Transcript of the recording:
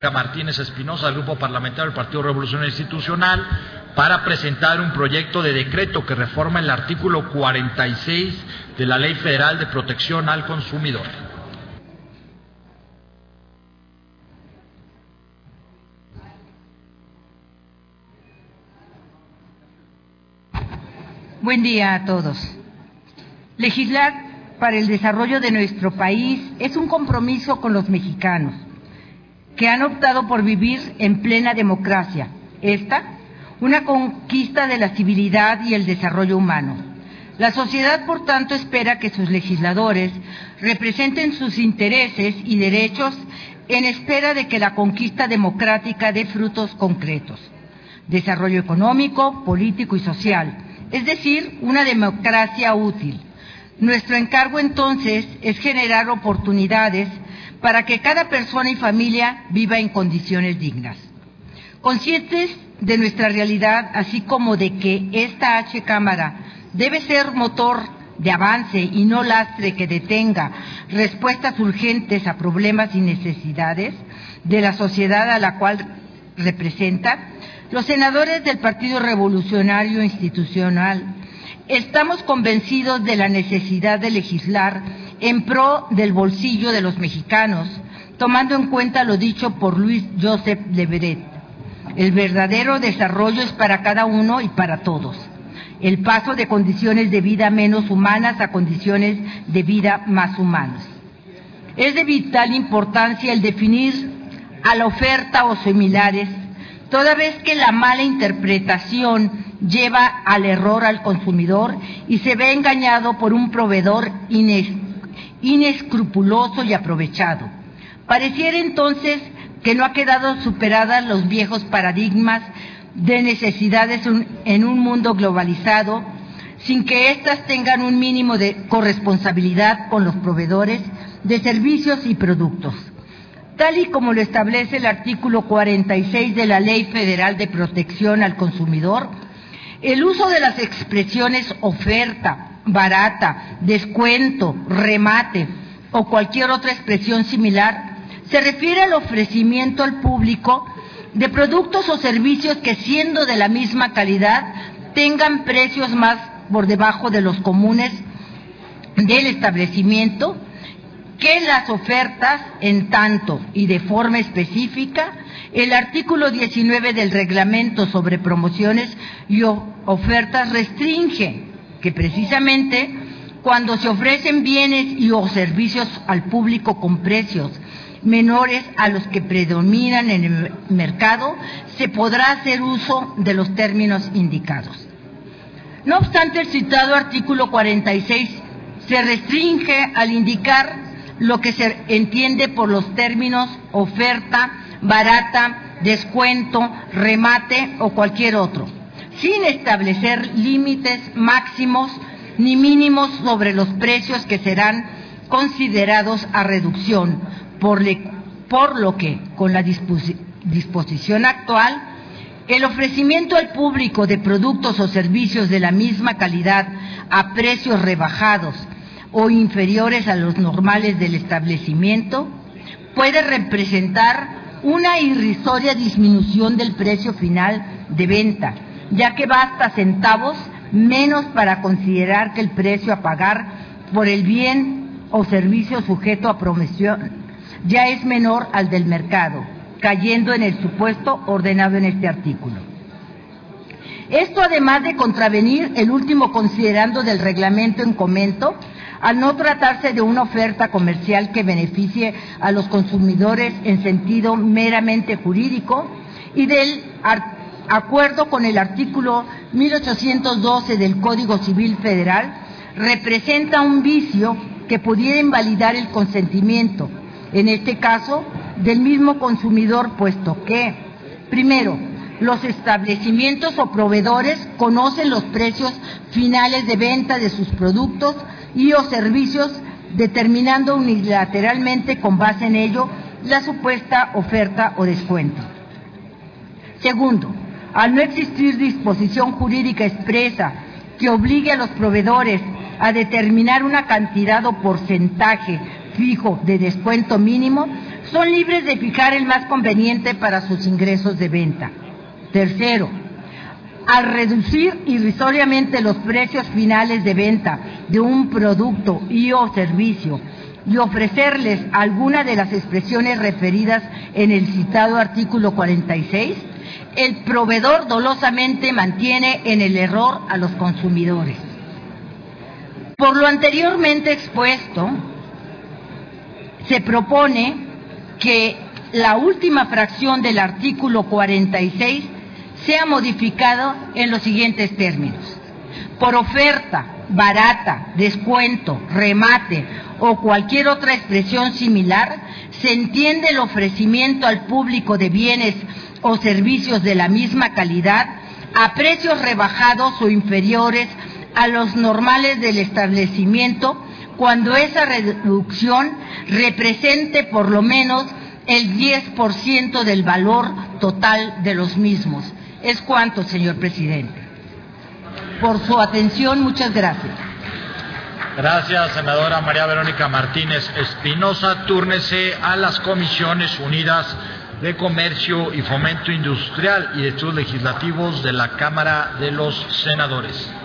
Martínez Espinosa, del Grupo Parlamentario del Partido Revolucionario Institucional, para presentar un proyecto de decreto que reforma el artículo 46 de la Ley Federal de Protección al Consumidor. Buen día a todos. Legislar para el desarrollo de nuestro país es un compromiso con los mexicanos, que han optado por vivir en plena democracia. Esta, una conquista de la civilidad y el desarrollo humano. La sociedad, por tanto, espera que sus legisladores representen sus intereses y derechos en espera de que la conquista democrática dé frutos concretos. Desarrollo económico, político y social, es decir, una democracia útil. Nuestro encargo, entonces, es generar oportunidades para que cada persona y familia viva en condiciones dignas. Conscientes de nuestra realidad, así como de que esta Cámara debe ser motor de avance y no lastre que detenga respuestas urgentes a problemas y necesidades de la sociedad a la cual representa, los senadores del Partido Revolucionario Institucional estamos convencidos de la necesidad de legislar en pro del bolsillo de los mexicanos, tomando en cuenta lo dicho por Louis Joseph Leverett. El verdadero desarrollo es para cada uno y para todos. El paso de condiciones de vida menos humanas a condiciones de vida más humanas. Es de vital importancia el definir a la oferta o similares, toda vez que la mala interpretación lleva al error al consumidor y se ve engañado por un proveedor inescrupuloso y aprovechado. Pareciera entonces que no ha quedado superadas los viejos paradigmas de necesidades en un mundo globalizado, sin que éstas tengan un mínimo de corresponsabilidad con los proveedores de servicios y productos. Tal y como lo establece el artículo 46 de la Ley Federal de Protección al Consumidor, el uso de las expresiones oferta, barata, descuento, remate o cualquier otra expresión similar se refiere al ofrecimiento al público de productos o servicios que, siendo de la misma calidad, tengan precios más por debajo de los comunes del establecimiento, que las ofertas, en tanto y de forma específica, el artículo 19 del Reglamento sobre Promociones y Ofertas restringe que precisamente cuando se ofrecen bienes y o servicios al público con precios menores a los que predominan en el mercado, se podrá hacer uso de los términos indicados. No obstante, el citado artículo 46 se restringe al indicar lo que se entiende por los términos oferta, barata, descuento, remate o cualquier otro, sin establecer límites máximos ni mínimos sobre los precios que serán considerados a reducción, por lo que, con la disposición actual, el ofrecimiento al público de productos o servicios de la misma calidad a precios rebajados o inferiores a los normales del establecimiento puede representar una irrisoria disminución del precio final de venta, ya que basta centavos menos para considerar que el precio a pagar por el bien o servicio sujeto a promoción ya es menor al del mercado, cayendo en el supuesto ordenado en este artículo. Esto, además de contravenir el último considerando del reglamento en comento, al no tratarse de una oferta comercial que beneficie a los consumidores en sentido meramente jurídico, y del acuerdo con el artículo 1812 del Código Civil Federal, representa un vicio que pudiera invalidar el consentimiento, en este caso, del mismo consumidor, puesto que, primero, los establecimientos o proveedores conocen los precios finales de venta de sus productos y o servicios, determinando unilateralmente con base en ello la supuesta oferta o descuento. Segundo, al no existir disposición jurídica expresa que obligue a los proveedores a determinar una cantidad o porcentaje fijo de descuento mínimo, son libres de fijar el más conveniente para sus ingresos de venta. Tercero, al reducir irrisoriamente los precios finales de venta de un producto y o servicio y ofrecerles alguna de las expresiones referidas en el citado artículo 46, el proveedor dolosamente mantiene en el error a los consumidores. Por lo anteriormente expuesto, se propone que la última fracción del artículo 46 sea modificado en los siguientes términos: por oferta, barata, descuento, remate o cualquier otra expresión similar, se entiende el ofrecimiento al público de bienes o servicios de la misma calidad a precios rebajados o inferiores a los normales del establecimiento, cuando esa reducción represente por lo menos el 10% del valor total de los mismos. Es cuanto, señor presidente. Por su atención, muchas gracias. Gracias, senadora María Verónica Martínez Espinosa. Túrnese a las Comisiones Unidas de Comercio y Fomento Industrial y de Estudios Legislativos de la Cámara de los Senadores.